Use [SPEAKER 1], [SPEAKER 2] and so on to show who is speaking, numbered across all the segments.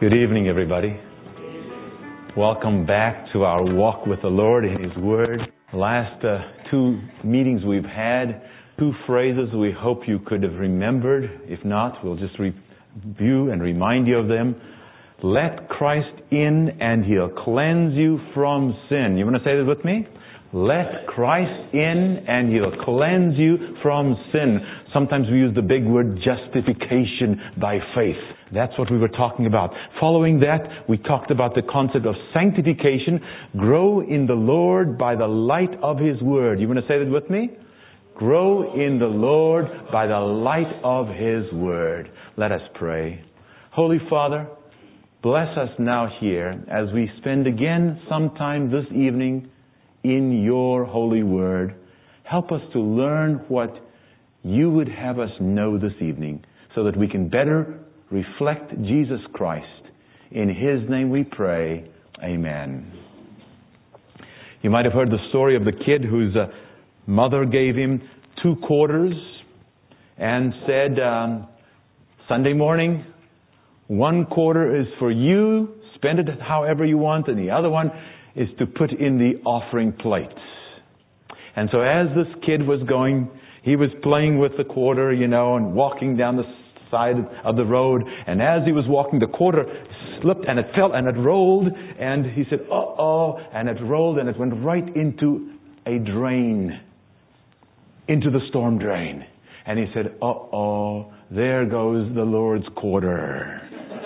[SPEAKER 1] Good evening, everybody. Welcome back to our walk with the Lord in His Word. Last two meetings we've had, two phrases we hope you could have remembered. If not, we'll just review and remind you of them. Let Christ in and He'll cleanse you from sin. You want to say this with me? Let Christ in and He'll cleanse you from sin. Sometimes we use the big word justification by faith. That's what we were talking about. Following that, we talked about the concept of sanctification. Grow in the Lord by the light of His Word. You want to say that with me? Grow in the Lord by the light of His Word. Let us pray. Holy Father, bless us now here as we spend again some time this evening in Your holy Word. Help us to learn what You would have us know this evening so that we can better reflect Jesus Christ. In His name we pray. Amen. You might have heard the story of the kid whose mother gave him 2 quarters and said, Sunday morning, 1 quarter is for you, spend it however you want, and the other one is to put in the offering plates. And so as this kid was going, he was playing with the quarter, and walking down the side of the road. And as he was walking, the quarter slipped and it fell and it rolled. And he said, uh-oh. And it rolled and it went right into a drain, into the storm drain. And he said, uh-oh, there goes the Lord's quarter.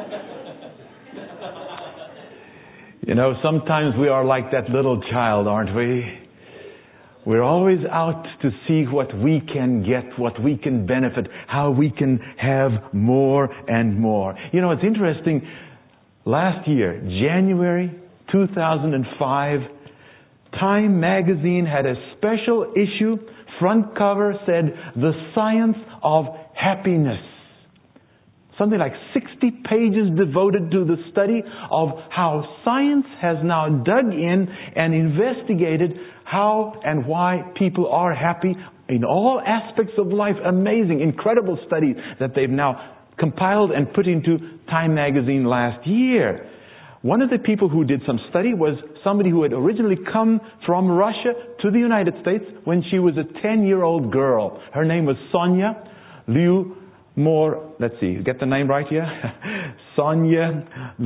[SPEAKER 1] Sometimes we are like that little child, aren't we? We're always out to see what we can get, what we can benefit, how we can have more and more. It's interesting. Last year, January 2005, Time magazine had a special issue. Front cover said, "The Science of Happiness." Something like 60 pages devoted to the study of how science has now dug in and investigated how and why people are happy in all aspects of life. Amazing, incredible study that they've now compiled and put into Time magazine last year. One of the people who did some study was somebody who had originally come from Russia to the United States when she was a 10-year-old girl. Her name was Sonia let's see, get the name right here? Sonia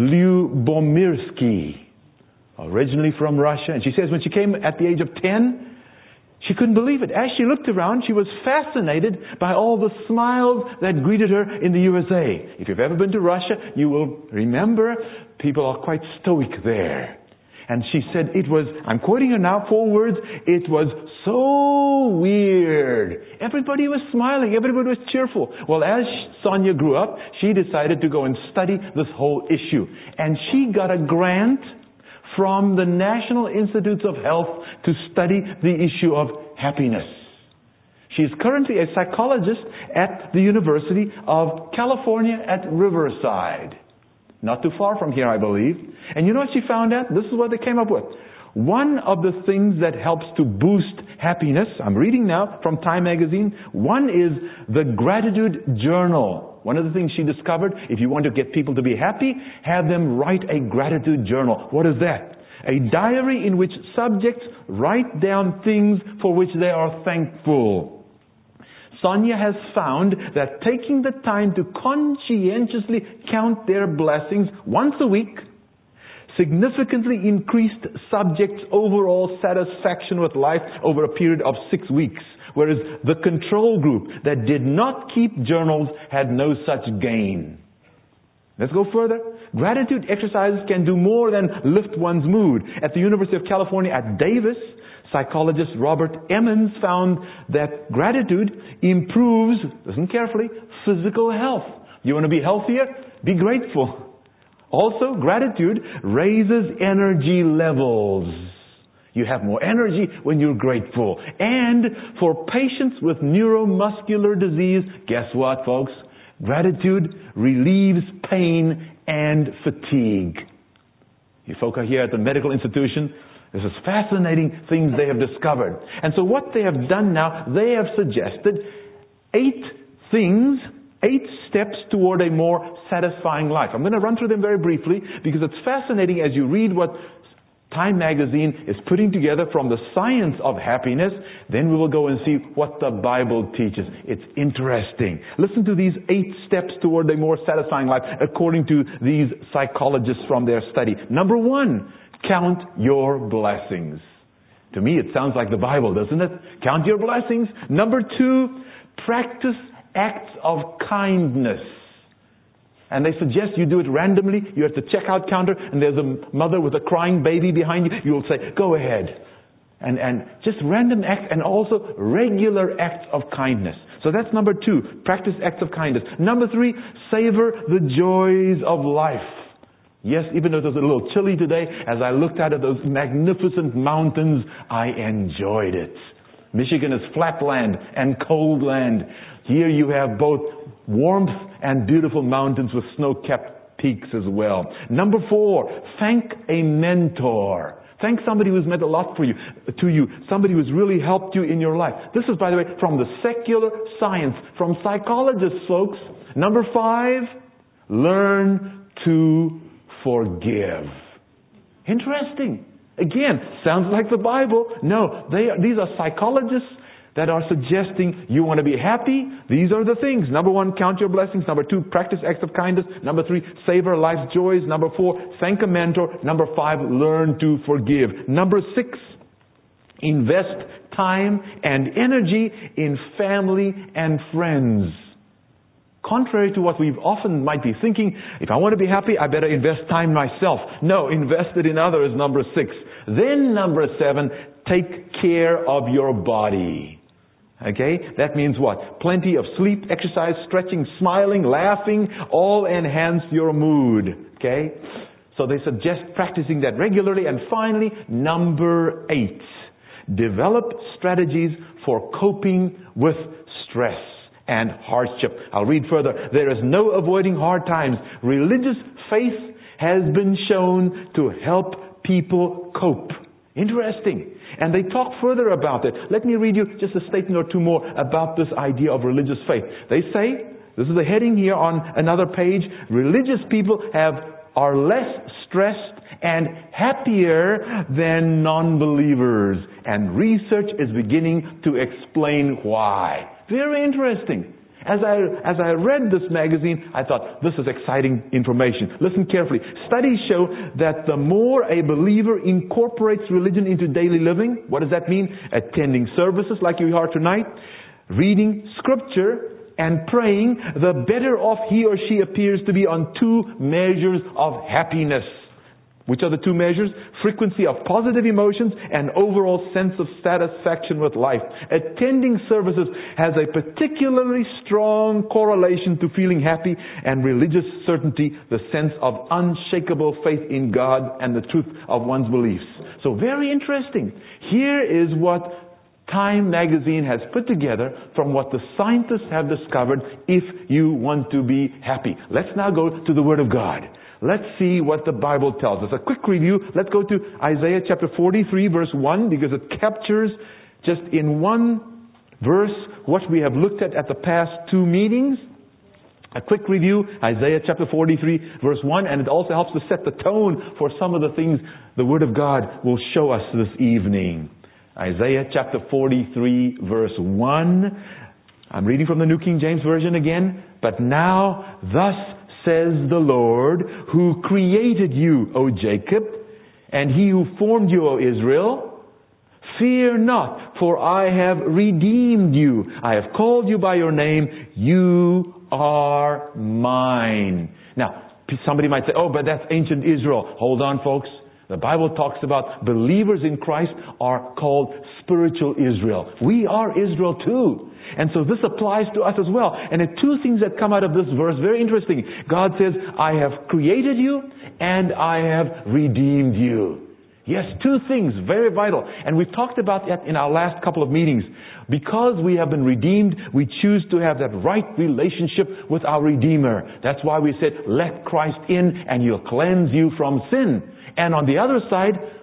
[SPEAKER 1] Lyubomirsky, originally from Russia. And she says when she came at the age of 10, she couldn't believe it. As she looked around, she was fascinated by all the smiles that greeted her in the USA. If you've ever been to Russia, you will remember people are quite stoic there. And she said it was, I'm quoting her now, 4 words, it was so weird. Everybody was smiling. Everybody was cheerful. Well, as Sonia grew up, she decided to go and study this whole issue. And she got a grant from the National Institutes of Health to study the issue of happiness. She is currently a psychologist at the University of California at Riverside. Not too far from here, I believe. And you know what she found out? This is what they came up with. One of the things that helps to boost happiness, I'm reading now from Time magazine, one is the gratitude journal. One of the things she discovered, if you want to get people to be happy, have them write a gratitude journal. What is that? A diary in which subjects write down things for which they are thankful. Sonia has found that taking the time to conscientiously count their blessings once a week significantly increased subjects' overall satisfaction with life over a period of 6 weeks, whereas the control group that did not keep journals had no such gain. Let's go further. Gratitude exercises can do more than lift one's mood. At the University of California at Davis, psychologist Robert Emmons found that gratitude improves, listen carefully, physical health. You want to be healthier? Be grateful. Also, gratitude raises energy levels. You have more energy when you're grateful. And for patients with neuromuscular disease, guess what, folks? Gratitude relieves pain and fatigue. You folk are here at the medical institution. This is fascinating things they have discovered. And so what they have done now, they have suggested 8 things 8 steps toward a more satisfying life. I'm going to run through them very briefly because it's fascinating as you read what Time Magazine is putting together from the science of happiness. Then we will go and see what the Bible teaches. It's interesting. Listen to these 8 steps toward a more satisfying life according to these psychologists from their study. Number 1, count your blessings. To me, it sounds like the Bible, doesn't it? Count your blessings. Number 2, practice acts of kindness. And they suggest you do it randomly. You're at the checkout counter and there's a mother with a crying baby behind you. You'll say, go ahead. And just random acts and also regular acts of kindness. So that's number 2, practice acts of kindness. Number 3, savor the joys of life. Yes, even though it was a little chilly today, as I looked out at those magnificent mountains, I enjoyed it. Michigan is flat land and cold land. Here you have both warmth and beautiful mountains with snow-capped peaks as well. Number 4, thank a mentor. Thank somebody who's meant a lot to you. Somebody who's really helped you in your life. This is, by the way, from the secular science, from psychologists, folks. Number 5, learn to forgive. Interesting. Again, sounds like the Bible. No, these are psychologists that are suggesting you want to be happy. These are the things. Number 1, count your blessings. Number 2, practice acts of kindness. Number 3, savor life's joys. Number 4, thank a mentor. Number 5, learn to forgive. Number 6, invest time and energy in family and friends. Contrary to what we often might be thinking, if I want to be happy, I better invest time myself. No, invest it in others, number 6. Then number 7, take care of your body. Okay? That means what? Plenty of sleep, exercise, stretching, smiling, laughing, all enhance your mood. Okay? So they suggest practicing that regularly. And finally, number 8, develop strategies for coping with stress and hardship. I'll read further. There is no avoiding hard times. Religious faith has been shown to help people cope. Interesting. And they talk further about it. Let me read you just a statement or two more about this idea of religious faith. They say, this is a heading here on another page, religious people are less stressed and happier than non-believers. And research is beginning to explain why. Very interesting. As I read this magazine, I thought, this is exciting information. Listen carefully. Studies show that the more a believer incorporates religion into daily living, what does that mean? Attending services like you are tonight, reading scripture, and praying, the better off he or she appears to be on 2 measures of happiness. Which are the 2 measures? Frequency of positive emotions and overall sense of satisfaction with life. Attending services has a particularly strong correlation to feeling happy and religious certainty, the sense of unshakable faith in God and the truth of one's beliefs. So very interesting. Here is what Time Magazine has put together from what the scientists have discovered if you want to be happy. Let's now go to the Word of God. Let's see what the Bible tells us. A quick review. Let's go to Isaiah chapter 43 verse 1 because it captures just in one verse what we have looked at the past 2 meetings. A quick review, Isaiah chapter 43 verse 1, and it also helps to set the tone for some of the things the Word of God will show us this evening. Isaiah chapter 43 verse 1. I'm reading from the New King James Version again. But now, thus says the Lord, who created you, O Jacob, and he who formed you, O Israel, fear not, for I have redeemed you. I have called you by your name. You are mine. Now, somebody might say, oh, but that's ancient Israel. Hold on, folks. The Bible talks about believers in Christ are called spiritual Israel. We are Israel too. And so this applies to us as well. And there are 2 things that come out of this verse. Very interesting. God says, I have created you and I have redeemed you. Yes, 2 things, very vital. And we've talked about that in our last couple of meetings. Because we have been redeemed, we choose to have that right relationship with our Redeemer. That's why we said, let Christ in and He'll cleanse you from sin. And on the other side,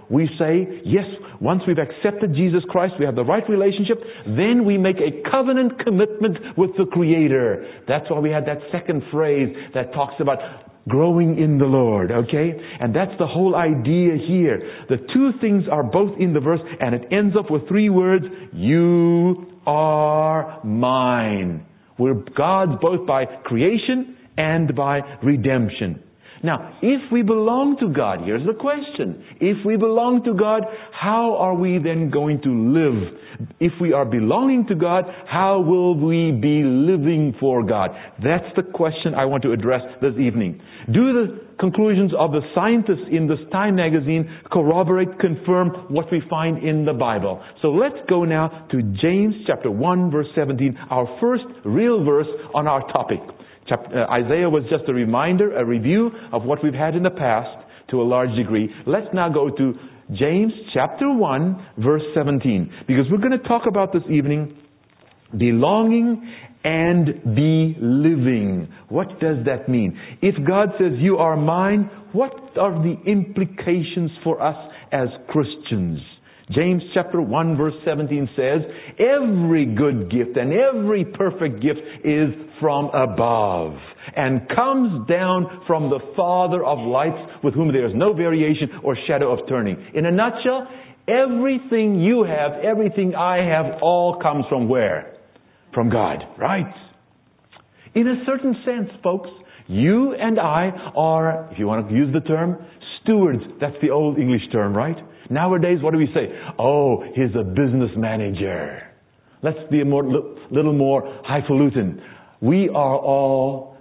[SPEAKER 1] we say, yes, once we've accepted Jesus Christ, we have the right relationship, then we make a covenant commitment with the Creator. That's why we had that second phrase that talks about growing in the Lord, okay? And that's the whole idea here. The two things are both in the verse, and it ends up with three words, you are mine. We're God's both by creation and by redemption. Now, if we belong to God, here's the question. If we belong to God, how are we then going to live? If we are belonging to God, how will we be living for God? That's the question I want to address this evening. Do the conclusions of the scientists in this Time magazine corroborate, confirm what we find in the Bible? So let's go now to James chapter 1 verse 17, our first real verse on our topic. Isaiah was just a reminder, a review of what we've had in the past to a large degree. Let's now go to James chapter 1 verse 17, because we're going to talk about this evening belonging and be living. What does that mean? If God says you are mine, what are the implications for us as Christians? James chapter 1 verse 17 says, every good gift and every perfect gift is from above and comes down from the Father of lights, with whom there is no variation or shadow of turning. In a nutshell, everything you have, everything I have, all comes from where? From God, right? In a certain sense, folks, you and I are, if you want to use the term, stewards. That's the old English term, right? Nowadays, what do we say? Oh, he's a business manager. Let's be a little more highfalutin. We are all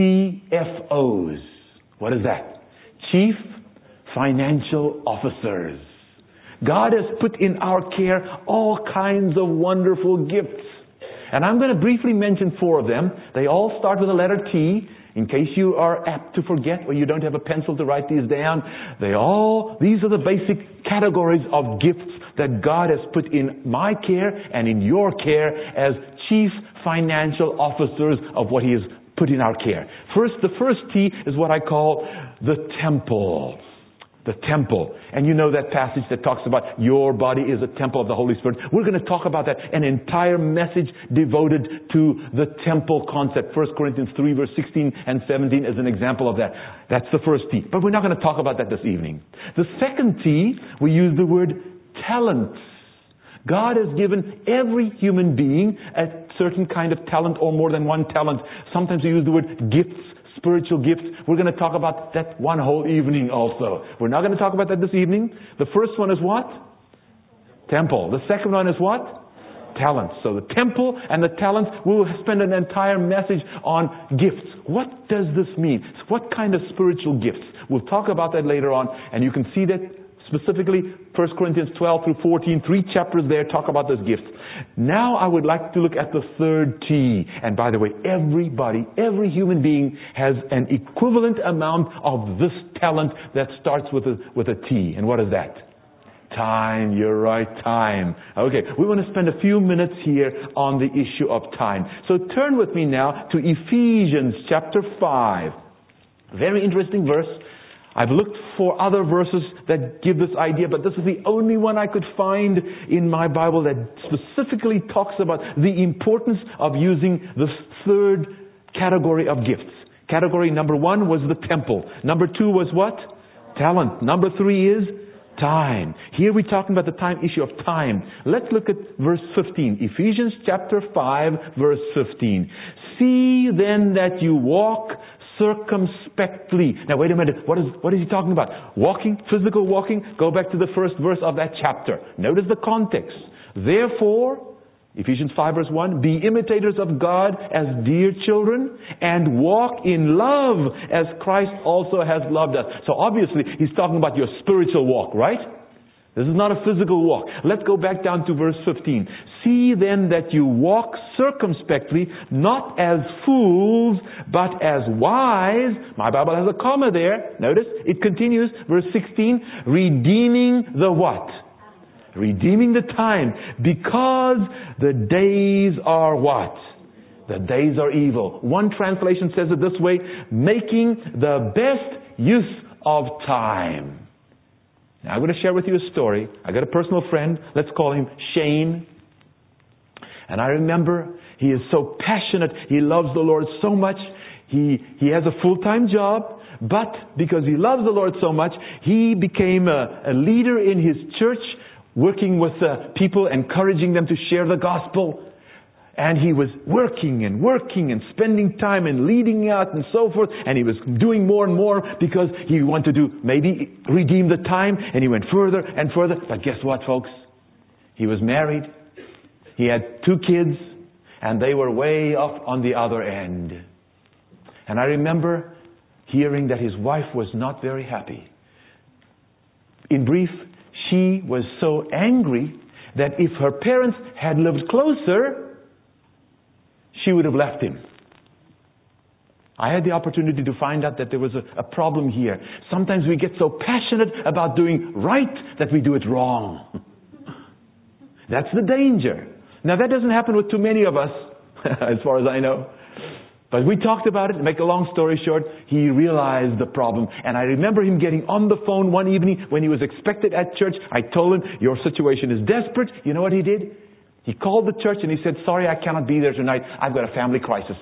[SPEAKER 1] CFOs. What is that? Chief Financial Officers. God has put in our care all kinds of wonderful gifts. And I'm going to briefly mention four of them. They all start with the letter T. In case you are apt to forget or you don't have a pencil to write these down, these are the basic categories of gifts that God has put in my care and in your care as chief financial officers of what He has put in our care. The first T is what I call the temple. The temple. And you know that passage that talks about your body is a temple of the Holy Spirit. We're going to talk about that. An entire message devoted to the temple concept. 1 Corinthians 3 verse 16 and 17 is an example of that. That's the first T. But we're not going to talk about that this evening. The second T, we use the word talents. God has given every human being a certain kind of talent or more than one talent. Sometimes we use the word gifts. Spiritual gifts. We're going to talk about that one whole evening also. We're not going to talk about that this evening. The first one is what? Temple. The second one is what? Talents. So the temple and the talents, we will spend an entire message on gifts. What does this mean? What kind of spiritual gifts? We'll talk about that later on, and you can see that specifically 1 Corinthians 12 through 14, 3 chapters there talk about those gifts. Now I would like to look at the third T. And by the way, every human being has an equivalent amount of this talent that starts with a T. And what is that? Time. You're right, time. Okay, we want to spend a few minutes here on the issue of time. So turn with me now to Ephesians chapter 5. Very interesting verse. I've looked for other verses that give this idea, but this is the only one I could find in my Bible that specifically talks about the importance of using the third category of gifts. Category number 1 was the temple. Number 2 was what? Talent. Number 3 is time. Here we're talking about the time issue of time. Let's look at verse 15. Ephesians chapter 5, verse 15. See then that you walk circumspectly. Now wait a minute. What is he talking about? Walking? Physical walking? Go back to the first verse of that chapter. Notice the context. Therefore, Ephesians 5 verse 1, be imitators of God as dear children and walk in love as Christ also has loved us. So obviously he's talking about your spiritual walk, right? This is not a physical walk. Let's go back down to verse 15. See then that you walk circumspectly, not as fools, but as wise. My Bible has a comma there. Notice, it continues, verse 16, redeeming the what? Redeeming the time, because the days are what? The days are evil. One translation says it this way, making the best use of time. Now, I'm going to share with you a story. I got a personal friend. Let's call him Shane. And I remember he is so passionate. He loves the Lord so much. He has a full-time job. But because he loves the Lord so much, he became a leader in his church, working with people, encouraging them to share the gospel. And he was working and spending time and leading out and so forth. And he was doing more and more because he wanted to maybe redeem the time. And he went further and further. But guess what, folks? He was married. He had 2 kids. And they were way off on the other end. And I remember hearing that his wife was not very happy. In brief, she was so angry that if her parents had lived closer, she would have left him. I had the opportunity to find out that there was a problem here. Sometimes we get so passionate about doing right that we do it wrong. That's the danger. Now that doesn't happen with too many of us, as far as I know. But we talked about it. Make a long story short, he realized the problem. And I remember him getting on the phone one evening when he was expected at church. I told him, your situation is desperate. You know what he did? He called the church and he said, sorry, I cannot be there tonight. I've got a family crisis.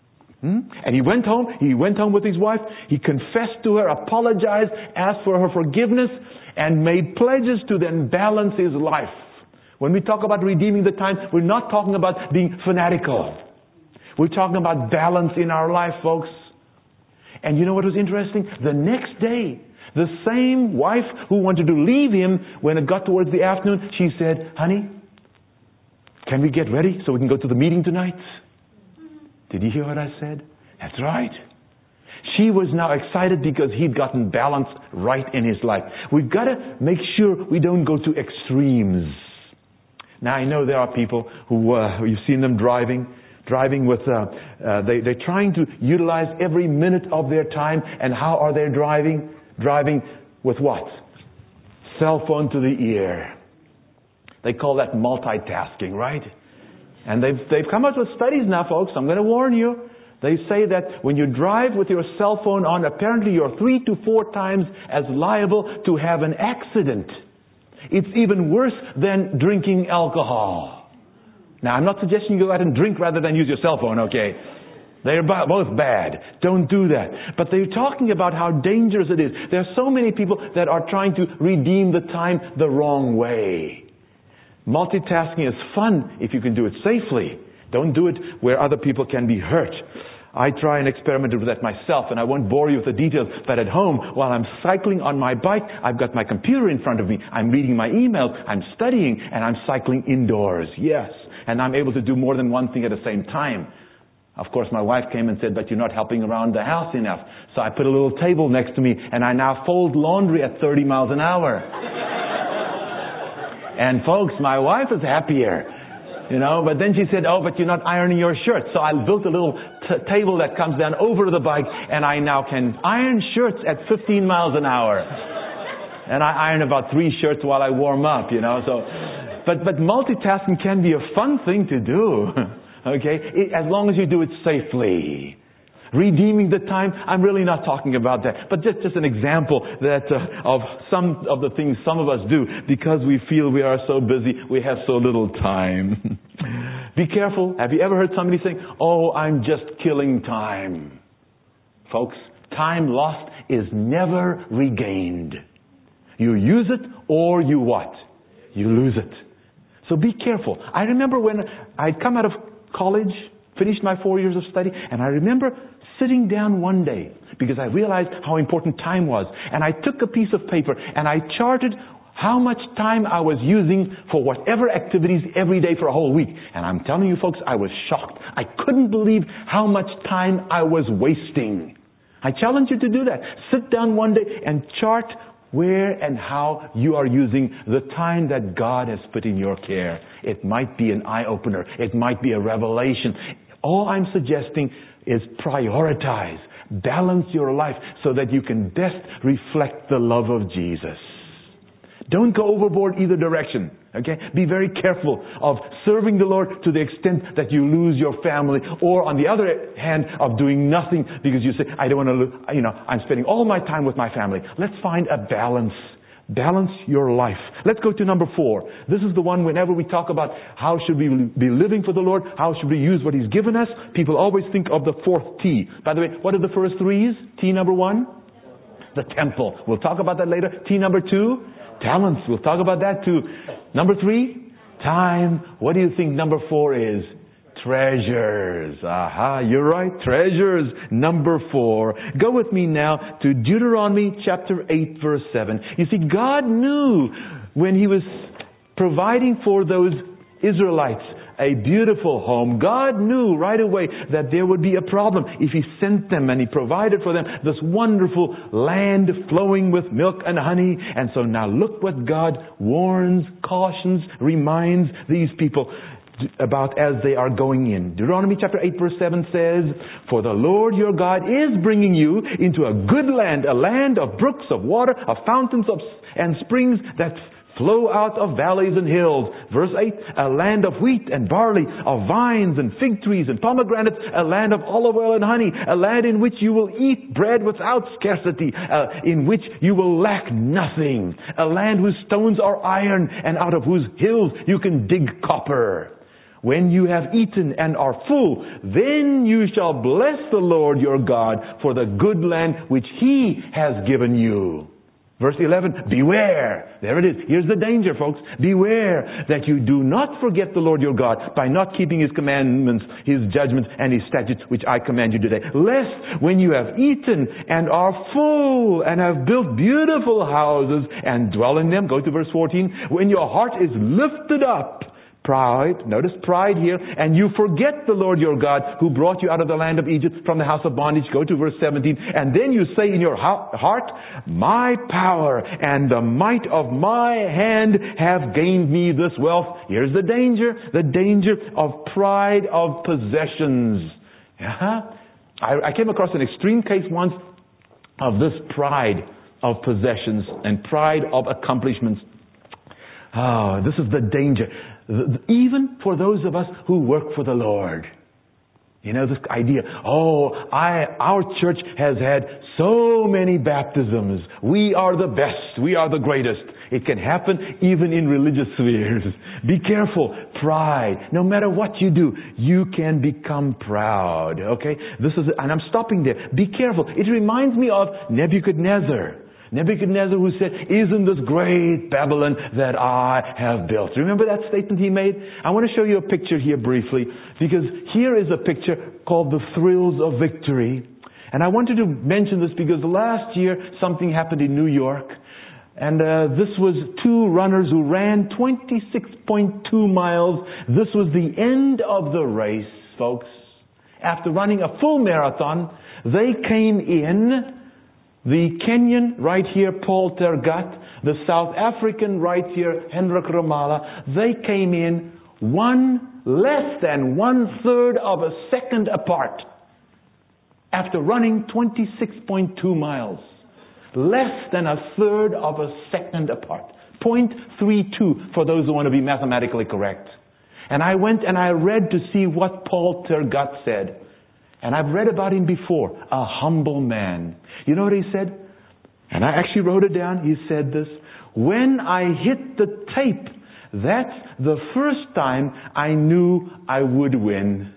[SPEAKER 1] And he went home. He went home with his wife. He confessed to her, apologized, asked for her forgiveness, and made pledges to then balance his life. When we talk about redeeming the time, we're not talking about being fanatical. We're talking about balance in our life, folks. And you know what was interesting? The next day, the same wife who wanted to leave him, when it got towards the afternoon, she said, honey, can we get ready so we can go to the meeting tonight? Did you hear what I said? That's right. She was now excited because he'd gotten balance right in his life. We've got to make sure we don't go to extremes. Now I know there are people who you've seen them driving with, they're trying to utilize every minute of their time. And how are they driving? Driving with what? Cell phone to the ear. They call that multitasking, right? And they've come up with studies now, folks. I'm going to warn you. They say that when you drive with your cell phone on, apparently you're 3 to 4 times as liable to have an accident. It's even worse than drinking alcohol. Now, I'm not suggesting you go out and drink rather than use your cell phone, okay? They're both bad. Don't do that. But they're talking about how dangerous it is. There are so many people that are trying to redeem the time the wrong way. Multitasking is fun if you can do it safely. Don't do it where other people can be hurt. I try and experiment with that myself, and I won't bore you with the details. But at home, while I'm cycling on my bike, I've got my computer in front of me. I'm reading my emails, I'm studying, and I'm cycling indoors. Yes. And I'm able to do more than one thing at the same time. Of course, my wife came and said, but you're not helping around the house enough. So I put a little table next to me, and I now fold laundry at 30 miles an hour. And folks, my wife is happier, but then she said, oh, but you're not ironing your shirts. So I built a little table that comes down over the bike, and I now can iron shirts at 15 miles an hour. And I iron about 3 shirts while I warm up, so. But multitasking can be a fun thing to do, okay? As long as you do it safely. Redeeming the time, I'm really not talking about that. But just an example that of some of the things some of us do because we feel we are so busy, we have so little time. Be careful. Have you ever heard somebody saying, oh, I'm just killing time? Folks, time lost is never regained. You use it or you what? You lose it. So be careful. I remember when I'd come out of college, finished my 4 years of study, and I remember sitting down one day because I realized how important time was. And I took a piece of paper and I charted how much time I was using for whatever activities every day for a whole week. And I'm telling you folks, I was shocked. I couldn't believe how much time I was wasting. I challenge you to do that. Sit down one day and chart where and how you are using the time that God has put in your care. It might be an eye-opener. It might be a revelation. All I'm suggesting is prioritize. Balance your life so that you can best reflect the love of Jesus. Don't go overboard either direction. Okay? Be very careful of serving the Lord to the extent that you lose your family, or on the other hand, of doing nothing because you say, I don't want to, I'm spending all my time with my family. Let's find a balance. Balance your life. Let's go to number 4. This is the one whenever we talk about how should we be living for the Lord, how should we use what He's given us, people always think of the 4th T. By the way, what are the first 3's? T number 1? The temple. We'll talk about that later. T number 2? Talents. We'll talk about that too. Number 3? Time. What do you think number 4 is? Treasures. Aha, you're right. Treasures. Number 4. Go with me now to Deuteronomy chapter 8 verse 7. You see, God knew when He was providing for those Israelites a beautiful home. God knew right away that there would be a problem if He sent them and He provided for them this wonderful land flowing with milk and honey. And so now look what God warns, cautions, reminds these people about as they are going in. Deuteronomy chapter 8 verse 7 says, "For the Lord your God is bringing you into a good land, a land of brooks of water, of fountains and springs that flow out of valleys and hills." Verse 8, "A land of wheat and barley, of vines and fig trees and pomegranates, a land of olive oil and honey, a land in which you will eat bread without scarcity, in which you will lack nothing, a land whose stones are iron and out of whose hills you can dig copper. When you have eaten and are full, then you shall bless the Lord your God for the good land which He has given you." Verse 11, "Beware." There it is. Here's the danger, folks. "Beware that you do not forget the Lord your God by not keeping His commandments, His judgments, and His statutes, which I command you today. Lest when you have eaten and are full and have built beautiful houses and dwell in them," go to verse 14, "when your heart is lifted up," pride, notice pride here, "and you forget the Lord your God who brought you out of the land of Egypt from the house of bondage," go to verse 17, "and then you say in your heart, 'My power and the might of my hand have gained me this wealth.'" Here's the danger of pride of possessions. I came across an extreme case once of this pride of possessions and pride of accomplishments. This is the danger. Even for those of us who work for the Lord. You know, this idea, our church has had so many baptisms. We are the best. We are the greatest. It can happen even in religious spheres. Be careful. Pride. No matter what you do, you can become proud. Okay? And I'm stopping there. Be careful. It reminds me of Nebuchadnezzar. Nebuchadnezzar, who said, "Isn't this great Babylon that I have built?" Remember that statement he made? I want to show you a picture here briefly, because here is a picture called the Thrills of Victory. And I wanted to mention this because last year something happened in New York. And this was 2 runners who ran 26.2 miles. This was the end of the race, folks. After running a full marathon, they came in. The Kenyan right here, Paul Tergat, the South African right here, Hendrik Ramala, they came in less than 1/3 of a second apart after running 26.2 miles. Less than 1/3 of a second apart. 0.32 for those who want to be mathematically correct. And I went and I read to see what Paul Tergat said. And I've read about him before. A humble man. You know what he said? And I actually wrote it down. He said this: "When I hit the tape, that's the first time I knew I would win."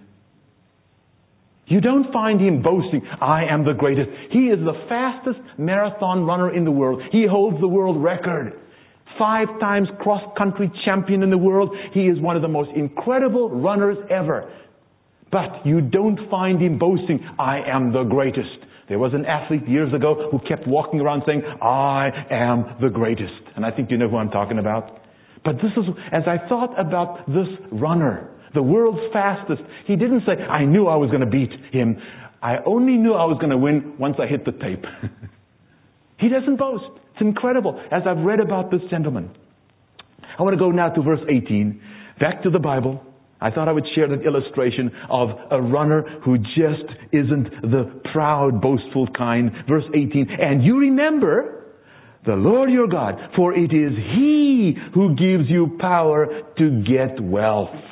[SPEAKER 1] You don't find him boasting, "I am the greatest." He is the fastest marathon runner in the world. He holds the world record. 5 times cross-country champion in the world. He is one of the most incredible runners ever. But you don't find him boasting, "I am the greatest." There was an athlete years ago who kept walking around saying, "I am the greatest." And I think you know who I'm talking about. But this is, as I thought about this runner, the world's fastest, he didn't say, "I knew I was going to beat him. I only knew I was going to win once I hit the tape." He doesn't boast. It's incredible. As I've read about this gentleman. I want to go now to verse 18. Back to the Bible. I thought I would share that illustration of a runner who just isn't the proud, boastful kind. Verse 18, "And you remember the Lord your God, for it is He who gives you power to get wealth."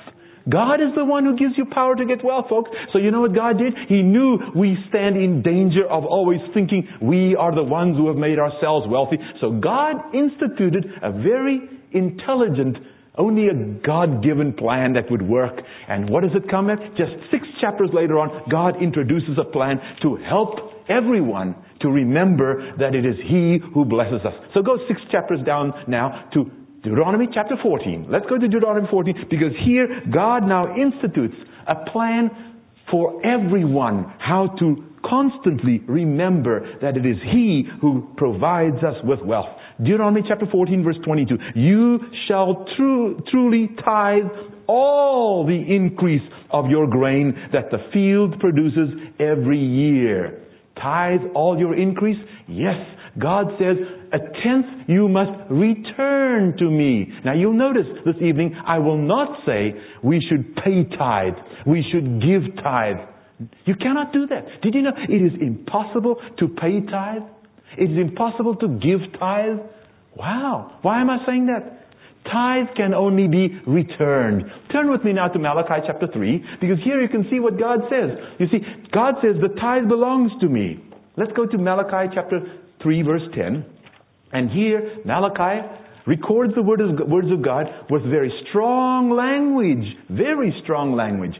[SPEAKER 1] God is the one who gives you power to get wealth, folks. So you know what God did? He knew we stand in danger of always thinking we are the ones who have made ourselves wealthy. So God instituted a very intelligent, only a God-given plan that would work. And what does it come at? Just 6 chapters later on, God introduces a plan to help everyone to remember that it is He who blesses us. So go 6 chapters down now to Deuteronomy chapter 14. Let's go to Deuteronomy 14, because here God now institutes a plan for everyone how to constantly remember that it is He who provides us with wealth. Deuteronomy chapter 14 verse 22. You shall truly tithe all the increase of your grain that the field produces every year. Tithe all your increase? Yes. God says, 1/10 you must return to me. Now you'll notice this evening, I will not say we should pay tithe. We should give tithe. You cannot do that. Did you know it is impossible to pay tithe? It is impossible to give tithe? Wow. Why am I saying that? Tithe can only be returned. Turn with me now to Malachi chapter 3, because here you can see what God says. You see, God says the tithe belongs to me. Let's go to Malachi chapter 3 verse 10. And here Malachi records the words of God with very strong language. Very strong language.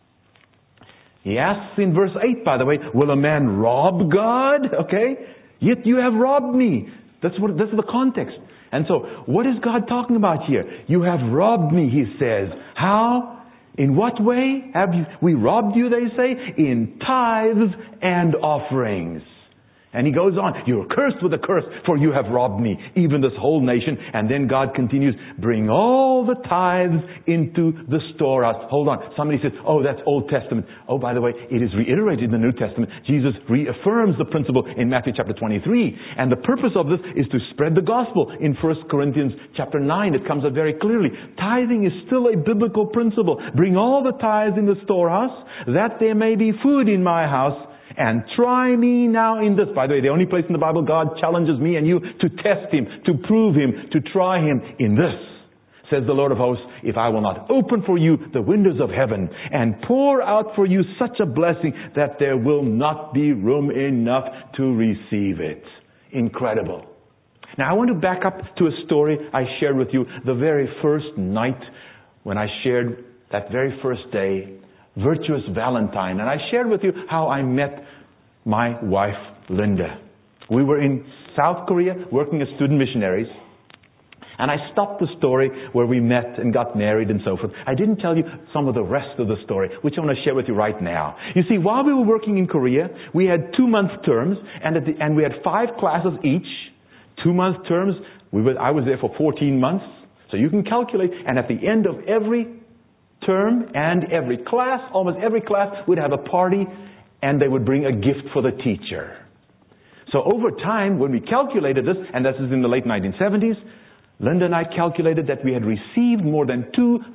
[SPEAKER 1] He asks in verse 8, by the way, will a man rob God? Okay? Yet you have robbed me. This is the context. And so, what is God talking about here? You have robbed me, He says. How? In what way have we robbed you, they say? In tithes and offerings. And He goes on, you're cursed with a curse, for you have robbed me, even this whole nation. And then God continues, bring all the tithes into the storehouse. Hold on. Somebody says, oh, that's Old Testament. Oh, by the way, it is reiterated in the New Testament. Jesus reaffirms the principle in Matthew chapter 23. And the purpose of this is to spread the gospel. In 1 Corinthians chapter 9, it comes out very clearly. Tithing is still a biblical principle. Bring all the tithes in the storehouse, that there may be food in my house. And try me now in this. By the way, the only place in the Bible God challenges me and you to test Him, to prove Him, to try Him in this. Says the Lord of hosts, if I will not open for you the windows of heaven and pour out for you such a blessing that there will not be room enough to receive it. Incredible. Now I want to back up to a story I shared with you the very first night when I shared that very first day, Virtuous Valentine. And I shared with you how I met my wife, Linda. We were in South Korea working as student missionaries. And I stopped the story where we met and got married and so forth. I didn't tell you some of the rest of the story, which I want to share with you right now. You see, while we were working in Korea, we had 2-month terms, and we had 5 classes each. 2-month terms. I was there for 14 months. So you can calculate. And at the end of every term and every class, almost every class would have a party, and they would bring a gift for the teacher. So over time, when we calculated this, and this is in the late 1970s, Linda and I calculated that we had received more than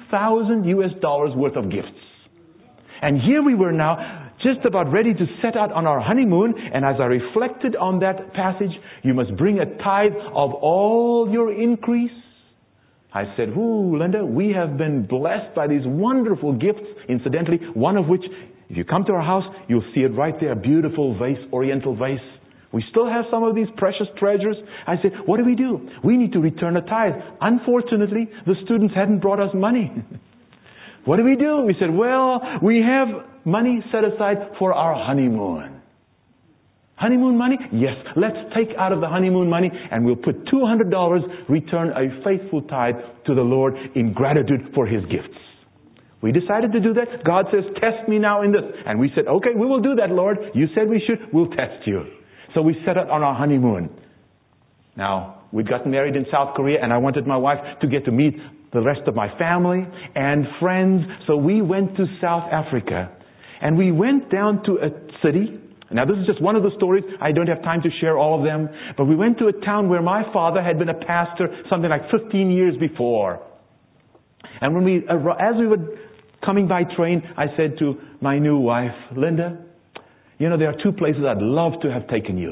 [SPEAKER 1] $2,000 worth of gifts. And here we were now, just about ready to set out on our honeymoon, and as I reflected on that passage, you must bring a tithe of all your increase. I said, Linda, we have been blessed by these wonderful gifts. Incidentally, one of which, if you come to our house, you'll see it right there, a beautiful vase, oriental vase. We still have some of these precious treasures. I said, what do? We need to return a tithe. Unfortunately, the students hadn't brought us money. What do? We said, we have money set aside for our honeymoon. Honeymoon money? Yes. Let's take out of the honeymoon money and we'll put $200, return a faithful tithe to the Lord in gratitude for His gifts. We decided to do that. God says, test me now in this. And we said, okay, we will do that, Lord. You said we should. We'll test you. So we set out on our honeymoon. Now, we'd gotten married in South Korea and I wanted my wife to get to meet the rest of my family and friends. So we went to South Africa and we went down to a city. Now this is just one of the stories. I don't have time to share all of them. But we went to a town where my father had been a pastor something like 15 years before. And as we were coming by train, I said to my new wife, Linda, there are 2 places I'd love to have taken you.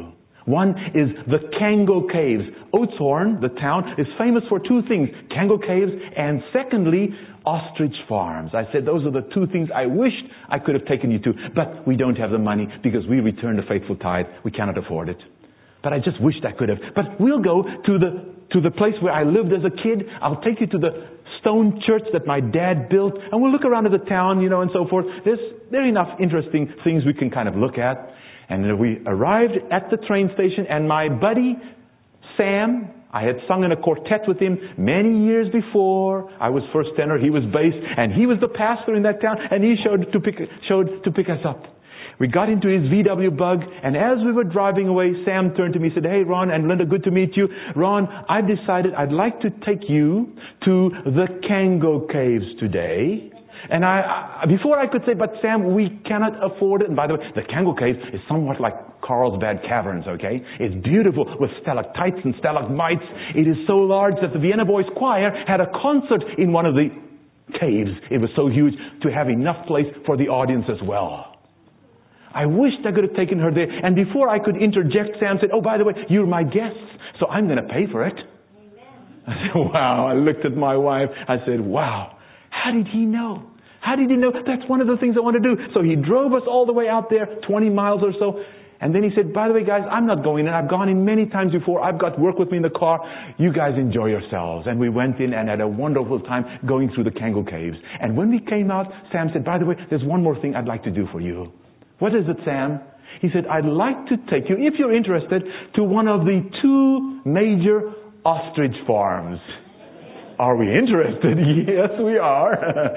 [SPEAKER 1] One is the Kango Caves. Oathorn, the town, is famous for two things, Kango Caves, and secondly, ostrich farms. I said those are the two things I wished I could have taken you to, but we don't have the money because we return the faithful tithe. We cannot afford it. But I just wished I could have. But we'll go to the place where I lived as a kid. I'll take you to the stone church that my dad built, and we'll look around at the town, and so forth. There are enough interesting things we can kind of look at. And we arrived at the train station, and my buddy, Sam, I had sung in a quartet with him many years before. I was first tenor, he was bass, and he was the pastor in that town, and he showed to pick us up. We got into his VW Bug, and as we were driving away, Sam turned to me and said, "Hey, Ron and Linda, good to meet you. Ron, I've decided I'd like to take you to the Kango Caves today." And before I could say, "But Sam, we cannot afford it." And by the way, the Kango Caves is somewhat like Carlsbad Caverns, okay? It's beautiful with stalactites and stalagmites. It is so large that the Vienna Boys Choir had a concert in one of the caves. It was so huge to have enough place for the audience as well. I wished I could have taken her there. And before I could interject, Sam said, "Oh, by the way, you're my guests, so I'm going to pay for it." Amen. I said, "Wow." I looked at my wife. I said, "Wow. How did he know? How did he know? That's one of the things I want to do." So he drove us all the way out there, 20 miles or so. And then he said, "By the way, guys, I'm not going in. I've gone in many times before. I've got work with me in the car. You guys enjoy yourselves." And we went in and had a wonderful time going through the Kango Caves. And when we came out, Sam said, "By the way, there's one more thing I'd like to do for you." "What is it, Sam?" He said, "I'd like to take you, if you're interested, to one of the two major ostrich farms." Are we interested? Yes, we are.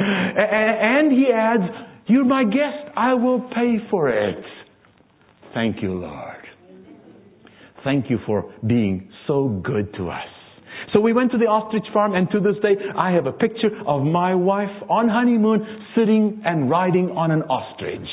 [SPEAKER 1] And he adds, "You're my guest. I will pay for it." Thank you, Lord. Thank you for being so good to us. So we went to the ostrich farm, and to this day, I have a picture of my wife on honeymoon sitting and riding on an ostrich.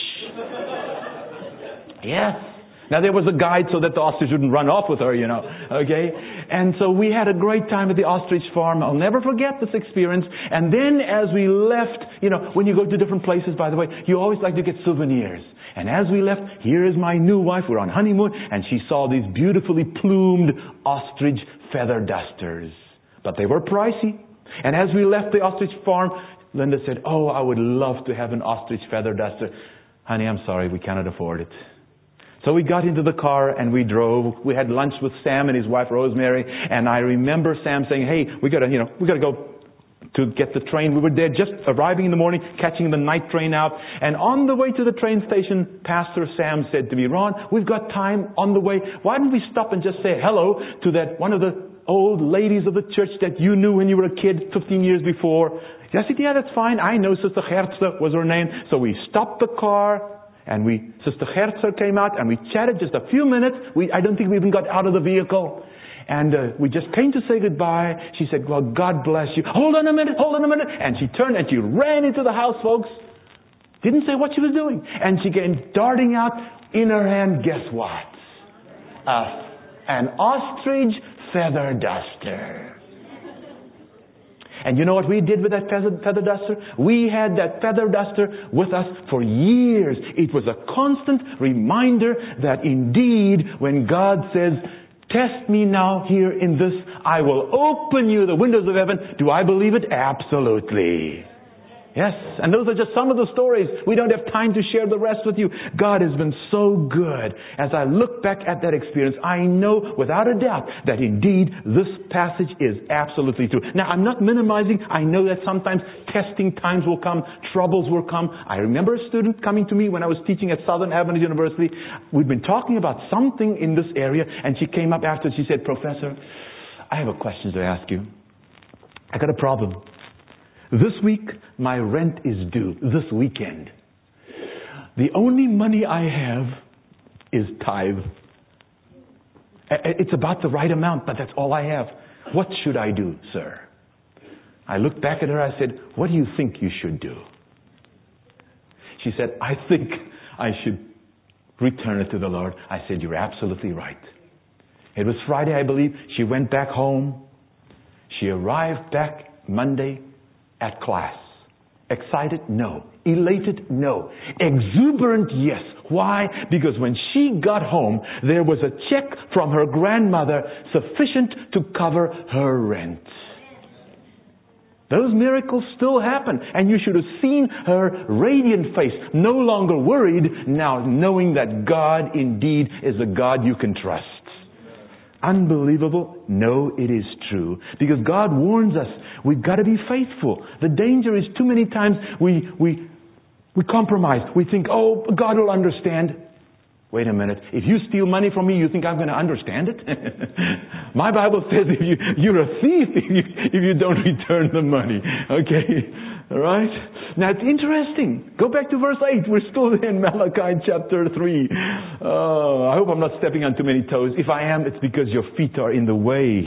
[SPEAKER 1] Yes. Now there was a guide so that the ostrich wouldn't run off with her, okay? And so we had a great time at the ostrich farm. I'll never forget this experience. And then as we left, when you go to different places, by the way, you always like to get souvenirs. And as we left, here is my new wife. We're on honeymoon, and she saw these beautifully plumed ostrich feather dusters. But they were pricey. And as we left the ostrich farm, Linda said, "Oh, I would love to have an ostrich feather duster." "Honey, I'm sorry, we cannot afford it." So we got into the car and we drove. We had lunch with Sam and his wife Rosemary. And I remember Sam saying, "Hey, we got to go to get the train." We were there just arriving in the morning, catching the night train out. And on the way to the train station, Pastor Sam said to me, "Ron, we've got time on the way. Why don't we stop and just say hello to that one of the old ladies of the church that you knew when you were a kid 15 years before?" I said, "Yeah, that's fine. I know Sister Gertze was her name." So we stopped the car. And Sister Gertze came out and we chatted just a few minutes. I don't think we even got out of the vehicle. And we just came to say goodbye. She said, "Well, God bless you." Hold on a minute. And she turned and she ran into the house, folks. Didn't say what she was doing. And she came darting out. In her hand, guess what? An ostrich feather duster. And you know what we did with that feather duster? We had that feather duster with us for years. It was a constant reminder that indeed, when God says, "Test me now here in this, I will open you the windows of heaven," do I believe it? Absolutely. Yes, and those are just some of the stories. We don't have time to share the rest with you. God has been so good. As I look back at that experience, I know without a doubt that indeed this passage is absolutely true. Now, I'm not minimizing. I know that sometimes testing times will come, troubles will come. I remember a student coming to me when I was teaching at Southern Adventist University. We'd been talking about something in this area, and she came up after and she said, "Professor, I have a question to ask you. I got a problem. This week, my rent is due. This weekend. The only money I have is tithe. It's about the right amount, but that's all I have. What should I do, sir?" I looked back at her. I said, "What do you think you should do?" She said, "I think I should return it to the Lord." I said, "You're absolutely right." It was Friday, I believe. She went back home. She arrived back Monday at class. Excited? No. Elated? No. Exuberant? Yes. Why? Because when she got home, there was a check from her grandmother sufficient to cover her rent. Those miracles still happen. And you should have seen her radiant face, no longer worried, now knowing that God indeed is a God you can trust. Unbelievable? No, it is true. Because God warns us, we've got to be faithful. The danger is too many times we compromise. We think, oh, God will understand. Wait a minute. If you steal money from me, you think I'm going to understand it? My Bible says you're a thief if you don't return the money. Okay? All right? Now it's interesting. Go back to verse 8. We're still in Malachi chapter 3. I hope I'm not stepping on too many toes. If I am, it's because your feet are in the way.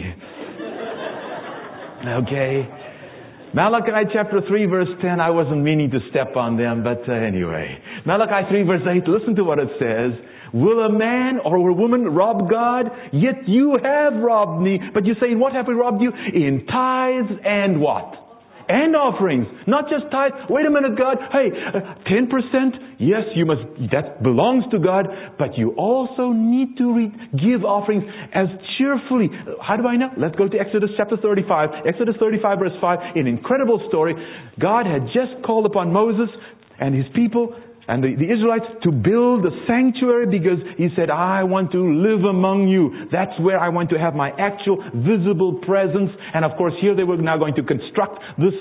[SPEAKER 1] Okay? Malachi chapter 3 verse 10, I wasn't meaning to step on them, but anyway. Malachi 3 verse 8, listen to what it says. Will a man or a woman rob God? Yet you have robbed me. But you say, what have we robbed you? In tithes and what? And offerings. Not just tithes. Wait a minute, God. Hey, 10%? Yes, you must. That belongs to God. But you also need to give offerings as cheerfully. How do I know? Let's go to Exodus chapter 35. Exodus 35 verse 5. An incredible story. God had just called upon Moses and his people and the Israelites to build a sanctuary because he said, I want to live among you. That's where I want to have my actual visible presence. And of course, here they were now going to construct this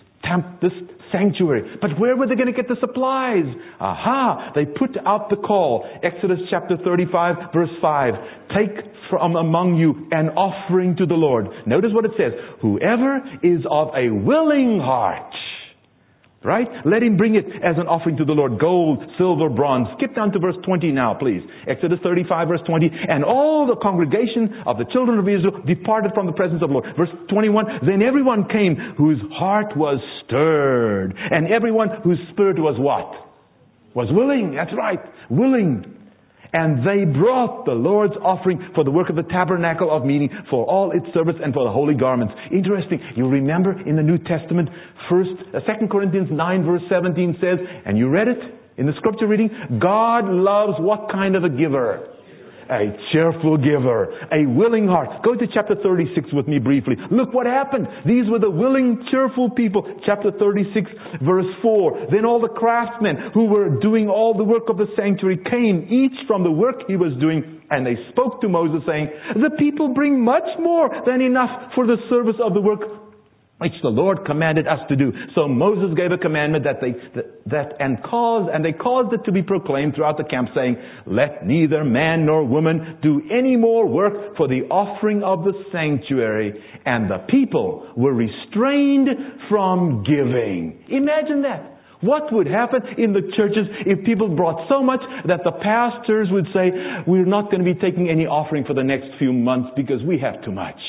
[SPEAKER 1] sanctuary. But where were they going to get the supplies? Aha! They put out the call. Exodus chapter 35 verse 5. Take from among you an offering to the Lord. Notice what it says. Whoever is of a willing heart. Right? Let him bring it as an offering to the Lord. Gold, silver, bronze. Skip down to verse 20 now, please. Exodus 35 verse 20. And all the congregation of the children of Israel departed from the presence of the Lord. Verse 21. Then everyone came whose heart was stirred. And everyone whose spirit was what? Was willing. That's right. Willing. And they brought the Lord's offering for the work of the tabernacle of meeting, for all its service and for the holy garments. Interesting. You remember in the New Testament, 2 Corinthians 9 verse 17 says, and you read it in the scripture reading, God loves what kind of a giver? A cheerful giver. A willing heart. Go to chapter 36 with me briefly. Look what happened. These were the willing, cheerful people. Chapter 36 verse 4. Then all the craftsmen who were doing all the work of the sanctuary came, each from the work he was doing, and they spoke to Moses saying, the people bring much more than enough for the service of the work which the Lord commanded us to do. So Moses gave a commandment and they caused it to be proclaimed throughout the camp, saying, let neither man nor woman do any more work for the offering of the sanctuary. And the people were restrained from giving. Imagine that. What would happen in the churches if people brought so much that the pastors would say, we're not going to be taking any offering for the next few months because we have too much.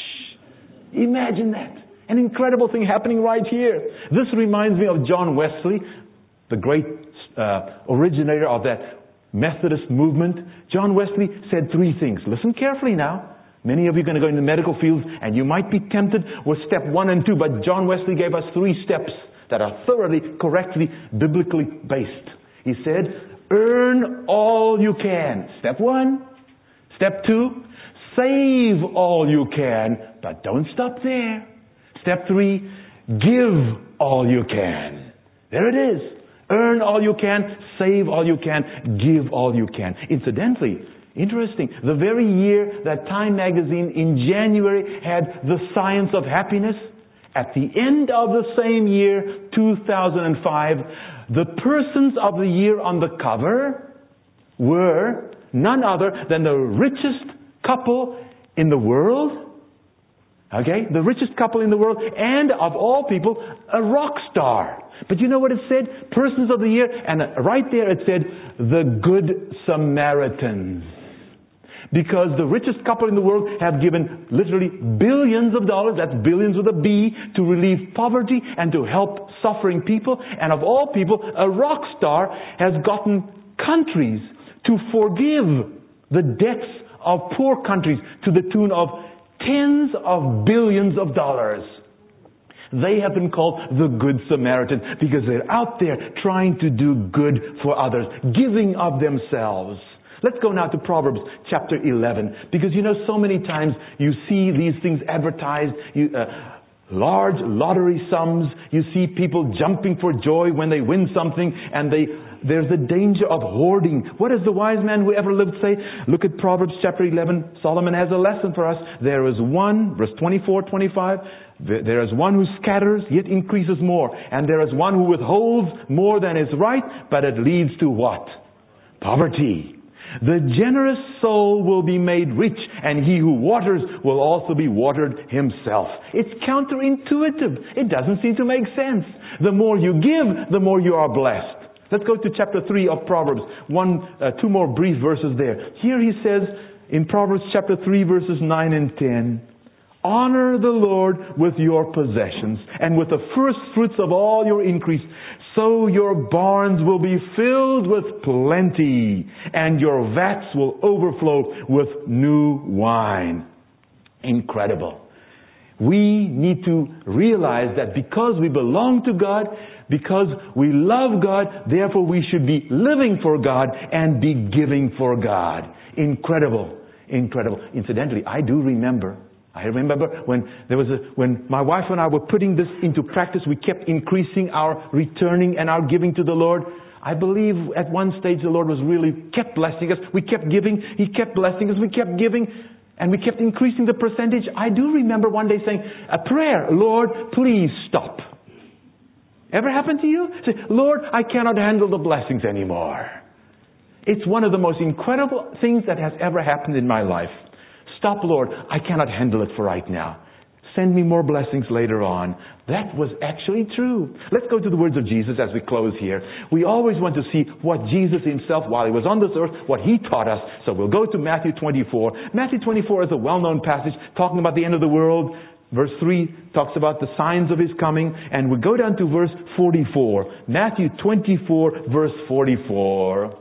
[SPEAKER 1] Imagine that. An incredible thing happening right here. This reminds me of John Wesley, the great originator of that Methodist movement. John Wesley said 3 things. Listen carefully now. Many of you are going to go into the medical field and you might be tempted with step 1 and 2, but John Wesley gave us 3 steps that are thoroughly, correctly, biblically based. He said, earn all you can. Step 1. Step 2, save all you can, but don't stop there. Step 3, give all you can. There it is. Earn all you can, save all you can, give all you can. Incidentally, interesting, the very year that Time magazine in January had the Science of Happiness, at the end of the same year, 2005, the persons of the year on the cover were none other than the richest couple in the world. Okay, the richest couple in the world, and of all people, a rock star. But you know what it said? Persons of the year, and right there it said, the Good Samaritans. Because the richest couple in the world have given literally billions of dollars, that's billions with a B, to relieve poverty and to help suffering people. And of all people, a rock star has gotten countries to forgive the debts of poor countries to the tune of tens of billions of dollars. They have been called the Good Samaritan because they're out there trying to do good for others, giving of themselves. Let's go now to Proverbs chapter 11, because so many times you see these things advertised, large lottery sums. You see people jumping for joy when they win something, and there's a danger of hoarding. What does the wise man who ever lived say? Look at Proverbs chapter 11. Solomon has a lesson for us. There is one, verse 24, 25. There is one who scatters, yet increases more. And there is one who withholds more than is right, but it leads to what? Poverty. The generous soul will be made rich, and he who waters will also be watered himself. It's counterintuitive. It doesn't seem to make sense. The more you give, the more you are blessed. Let's go to chapter 3 of Proverbs. Two more brief verses there. Here he says in Proverbs chapter 3 verses 9 and 10, honor the Lord with your possessions and with the first fruits of all your increase. So your barns will be filled with plenty, and your vats will overflow with new wine. Incredible. We need to realize that because we belong to God, because we love God, therefore we should be living for God and be giving for God. Incredible. Incredible. Incidentally, I remember when my wife and I were putting this into practice, we kept increasing our returning and our giving to the Lord. I believe at one stage the Lord was really kept blessing us. We kept giving. He kept blessing us. We kept giving. And we kept increasing the percentage. I do remember one day saying a prayer, Lord, please stop. Ever happened to you? Say, Lord, I cannot handle the blessings anymore. It's one of the most incredible things that has ever happened in my life. Stop, Lord. I cannot handle it for right now. Send me more blessings later on. That was actually true. Let's go to the words of Jesus as we close here. We always want to see what Jesus himself, while he was on this earth, what he taught us. So we'll go to Matthew 24. Matthew 24 is a well-known passage talking about the end of the world. Verse 3 talks about the signs of his coming. And we go down to verse 44. Matthew 24, verse 44.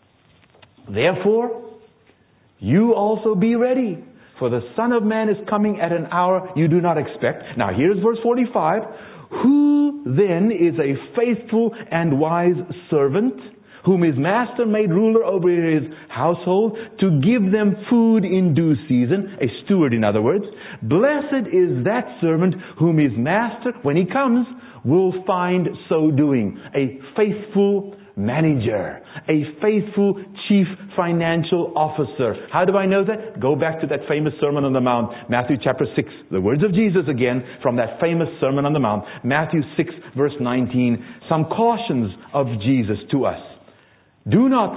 [SPEAKER 1] Therefore, you also be ready, for the Son of Man is coming at an hour you do not expect. Now here's verse 45. Who then is a faithful and wise servant, whom his master made ruler over his household, to give them food in due season, a steward in other words? Blessed is that servant whom his master, when he comes, will find so doing. A faithful manager, a faithful chief financial officer. How do I know that? Go back to that famous Sermon on the Mount, Matthew chapter 6. The words of Jesus again from that famous Sermon on the Mount, Matthew 6 verse 19. Some cautions of Jesus to us. This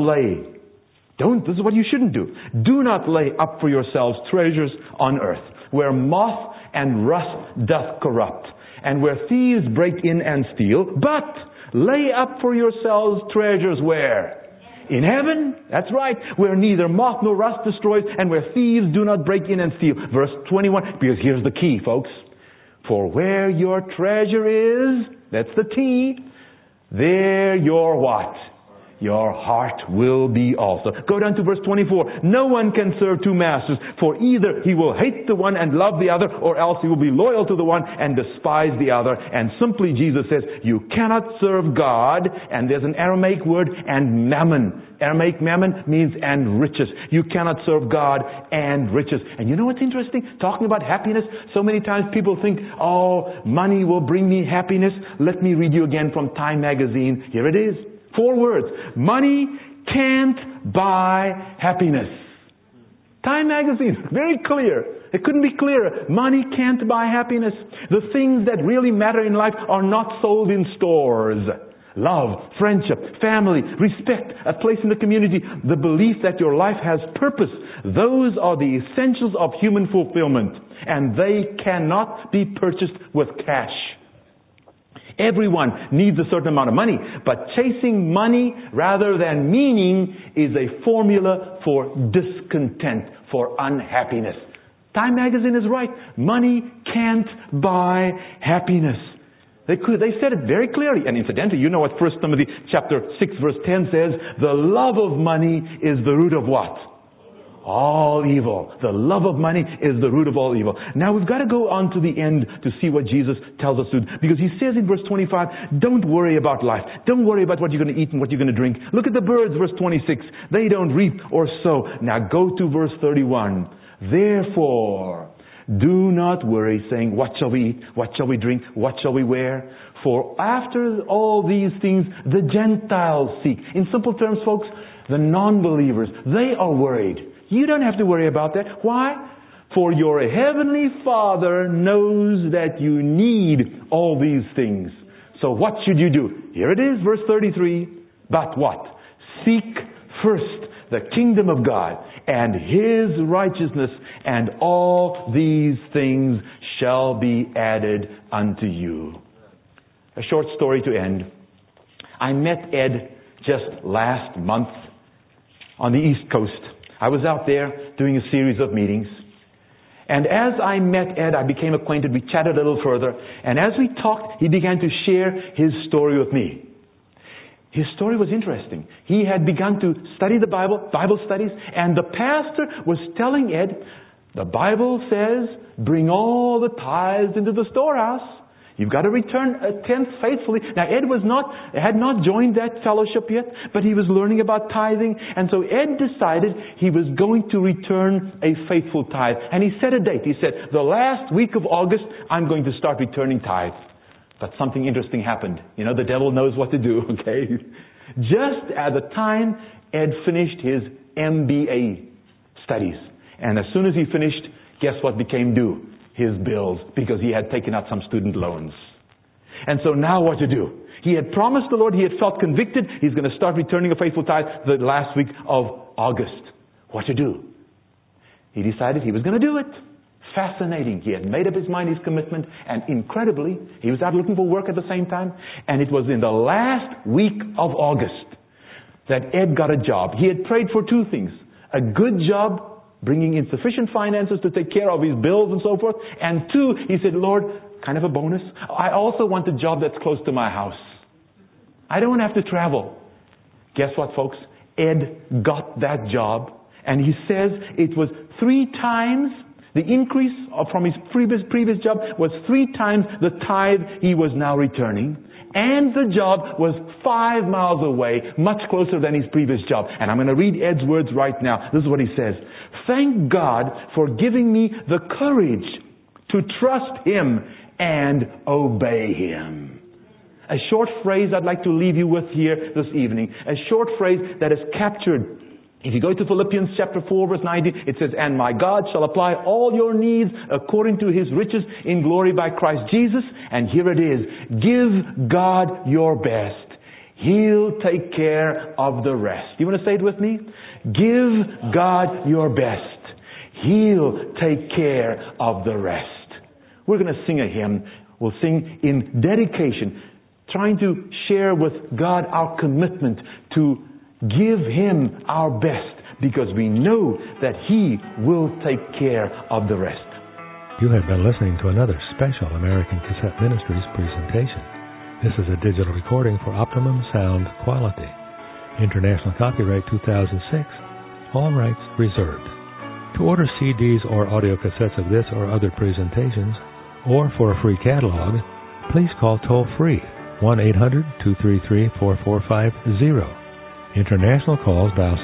[SPEAKER 1] is what you shouldn't do. Do not lay up for yourselves treasures on earth, where moth and rust doth corrupt, and where thieves break in and steal, but lay up for yourselves treasures where? In heaven. That's right. Where neither moth nor rust destroys, and where thieves do not break in and steal. Verse 21, because here's the key, folks. For where your treasure is, that's the T, there your what? Your heart will be also. Go down to verse 24. No one can serve two masters, for either he will hate the one and love the other, or else he will be loyal to the one and despise the other. And simply Jesus says, you cannot serve God, and there's an Aramaic word, and mammon. Aramaic mammon means and riches. You cannot serve God and riches. And you know what's interesting? Talking about happiness, so many times people think, oh, money will bring me happiness. Let me read you again from Time magazine. Here it is. 4 words. Money can't buy happiness. Time magazine, very clear. It couldn't be clearer. Money can't buy happiness. The things that really matter in life are not sold in stores. Love, friendship, family, respect, a place in the community, the belief that your life has purpose. Those are the essentials of human fulfillment, and they cannot be purchased with cash. Everyone needs a certain amount of money, but chasing money rather than meaning is a formula for discontent, for unhappiness. Time magazine is right. Money can't buy happiness. They said it very clearly. And incidentally, you know what 1 Timothy chapter 6 verse 10 says? The love of money is the root of what? all evil. The love of money is the root of all evil. Now we've got to go on to the end to see what Jesus tells us to do. Because he says in verse 25, don't worry about life. Don't worry about what you're going to eat and what you're going to drink. Look at the birds, verse 26. They don't reap or sow. Now go to verse 31. Therefore, do not worry, saying, what shall we eat? What shall we drink? What shall we wear? For after all these things, the Gentiles seek. In simple terms, folks, the non-believers, they are worried. You don't have to worry about that. Why? For your heavenly Father knows that you need all these things. So what should you do? Here it is, verse 33. But what? Seek first the kingdom of God and His righteousness, and all these things shall be added unto you. A short story to end. I met Ed just last month on the East Coast. I was out there doing a series of meetings. And as I met Ed, I became acquainted. We chatted a little further. And as we talked, he began to share his story with me. His story was interesting. He had begun to study the Bible studies, and the pastor was telling Ed, the Bible says, bring all the tithes into the storehouse. You've got to return a tenth faithfully. Now, Ed had not joined that fellowship yet, but he was learning about tithing. And so Ed decided he was going to return a faithful tithe. And he set a date. He said, the last week of August, I'm going to start returning tithes. But something interesting happened. You know, the devil knows what to do, okay? Just at the time Ed finished his MBA studies. And as soon as he finished, guess what became due? His bills, because he had taken out some student loans. And so now what to do? He had promised the Lord, he had felt convicted, he's going to start returning a faithful tithe the last week of August. What to do? He decided he was going to do it. Fascinating. He had made up his mind, his commitment, and incredibly, he was out looking for work at the same time, and it was in the last week of August that Ed got a job. He had prayed for two things. A good job, bringing in sufficient finances to take care of his bills and so forth. And two, he said, Lord, kind of a bonus, I also want a job that's close to my house. I don't have to travel. Guess what, folks? Ed got that job, and he says it was 3 times, the increase from his previous job was 3 times the tithe he was now returning. And the job was 5 miles away, much closer than his previous job. And I'm going to read Ed's words right now. This is what he says. Thank God for giving me the courage to trust Him and obey Him. A short phrase I'd like to leave you with here this evening. A short phrase that is captured. If you go to Philippians chapter 4 verse 19, it says, and my God shall apply all your needs according to His riches in glory by Christ Jesus. And here it is. Give God your best. He'll take care of the rest. You want to say it with me? Give God your best. He'll take care of the rest. We're going to sing a hymn. We'll sing in dedication, trying to share with God our commitment to give Him our best, because we know that He will take care of the rest.
[SPEAKER 2] You have been listening to another special American Cassette Ministries presentation. This is a digital recording for optimum sound quality. International copyright 2006. All rights reserved. To order CDs or audio cassettes of this or other presentations, or for a free catalog, please call toll-free 1-800-233-4450. International calls dial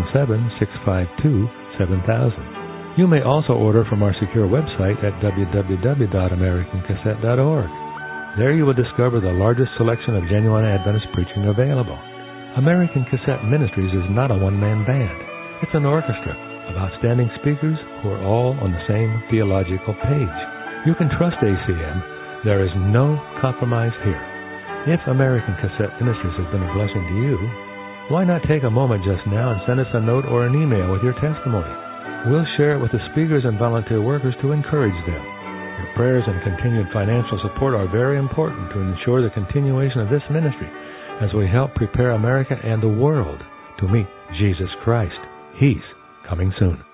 [SPEAKER 2] 717-652-7000. You may also order from our secure website at www.americancassette.org. There you will discover the largest selection of genuine Adventist preaching available. American Cassette Ministries is not a one-man band. It's an orchestra of outstanding speakers who are all on the same theological page. You can trust ACM. There is no compromise here. If American Cassette Ministries has been a blessing to you, why not take a moment just now and send us a note or an email with your testimony? We'll share it with the speakers and volunteer workers to encourage them. Your prayers and continued financial support are very important to ensure the continuation of this ministry as we help prepare America and the world to meet Jesus Christ. He's coming soon.